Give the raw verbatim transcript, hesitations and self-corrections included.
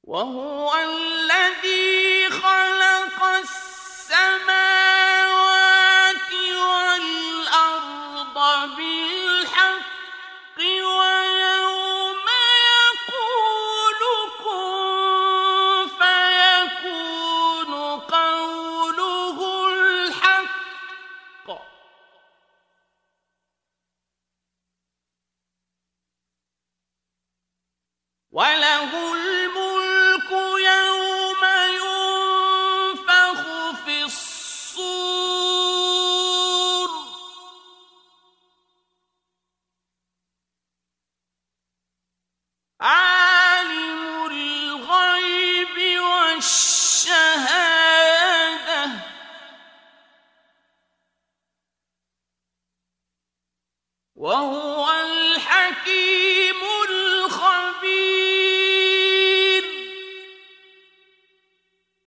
وهو الذي خلق السماوات والأرض بالحق ويوم يقول كن فيكون قوله الحق وله الملك يوم ينفخ في الصور عالم الغيب والشهادة وهو